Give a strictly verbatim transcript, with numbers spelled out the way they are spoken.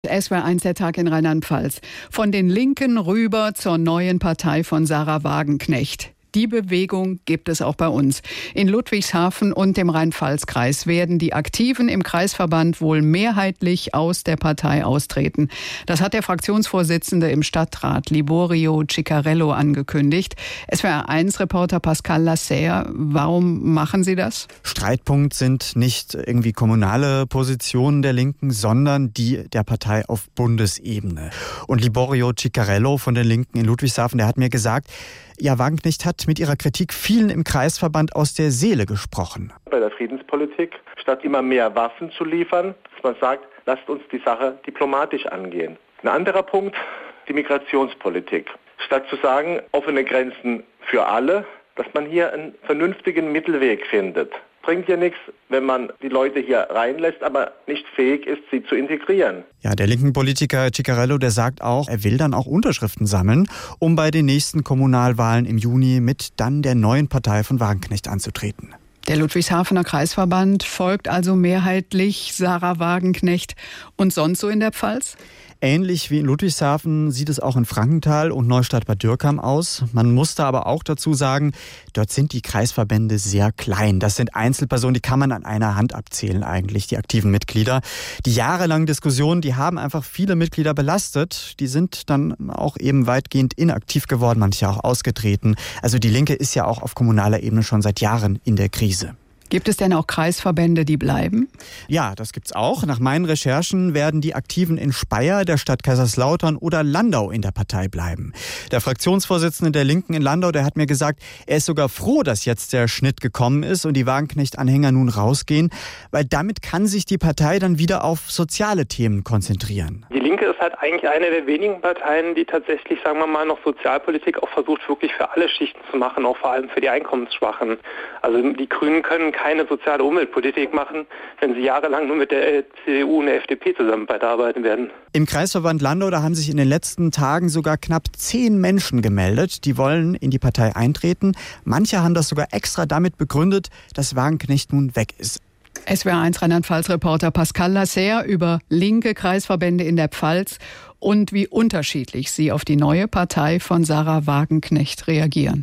S W R eins der Tag in Rheinland-Pfalz. Von den Linken rüber zur neuen Partei von Sarah Wagenknecht. Die Bewegung gibt es auch bei uns. In Ludwigshafen und dem Rhein-Pfalz-Kreis werden die Aktiven im Kreisverband wohl mehrheitlich aus der Partei austreten. Das hat der Fraktionsvorsitzende im Stadtrat, Liborio Ciccarello, angekündigt. S W R eins Reporter Pascal Lasserre, warum machen Sie das? Streitpunkt sind nicht irgendwie kommunale Positionen der Linken, sondern die der Partei auf Bundesebene. Und Liborio Ciccarello von den Linken in Ludwigshafen, der hat mir gesagt, ja, Wagenknecht hat mit ihrer Kritik vielen im Kreisverband aus der Seele gesprochen. Bei der Friedenspolitik, statt immer mehr Waffen zu liefern, dass man sagt, lasst uns die Sache diplomatisch angehen. Ein anderer Punkt, die Migrationspolitik. Statt zu sagen, offene Grenzen für alle, dass man hier einen vernünftigen Mittelweg findet. Bringt ja nichts, wenn man die Leute hier reinlässt, aber nicht fähig ist, sie zu integrieren. Ja, der linken Politiker Ciccarello, der sagt auch, er will dann auch Unterschriften sammeln, um bei den nächsten Kommunalwahlen im Juni mit dann der neuen Partei von Wagenknecht anzutreten. Der Ludwigshafener Kreisverband folgt also mehrheitlich Sarah Wagenknecht. Und sonst so in der Pfalz? Ähnlich wie in Ludwigshafen sieht es auch in Frankenthal und Neustadt-Bad Dürkheim aus. Man muss da aber auch dazu sagen, dort sind die Kreisverbände sehr klein. Das sind Einzelpersonen, die kann man an einer Hand abzählen eigentlich, die aktiven Mitglieder. Die jahrelangen Diskussionen, die haben einfach viele Mitglieder belastet. Die sind dann auch eben weitgehend inaktiv geworden, manche auch ausgetreten. Also die Linke ist ja auch auf kommunaler Ebene schon seit Jahren in der Krise. Gibt es denn auch Kreisverbände, die bleiben? Ja, das gibt's auch. Nach meinen Recherchen werden die Aktiven in Speyer, der Stadt Kaiserslautern oder Landau in der Partei bleiben. Der Fraktionsvorsitzende der Linken in Landau, der hat mir gesagt, er ist sogar froh, dass jetzt der Schnitt gekommen ist und die Wagenknecht-Anhänger nun rausgehen, weil damit kann sich die Partei dann wieder auf soziale Themen konzentrieren. Die Linke ist halt eigentlich eine der wenigen Parteien, die tatsächlich, sagen wir mal, noch Sozialpolitik auch versucht, wirklich für alle Schichten zu machen, auch vor allem für die Einkommensschwachen. Also die Grünen können keine soziale Umweltpolitik machen, wenn sie jahrelang nur mit der C D U und der F D P zusammen weiterarbeiten werden. Im Kreisverband Landau, da haben sich in den letzten Tagen sogar knapp zehn Menschen gemeldet, die wollen in die Partei eintreten. Manche haben das sogar extra damit begründet, dass Wagenknecht nun weg ist. S W R eins Rheinland-Pfalz-Reporter Pascal Lasserre über linke Kreisverbände in der Pfalz und wie unterschiedlich sie auf die neue Partei von Sarah Wagenknecht reagieren.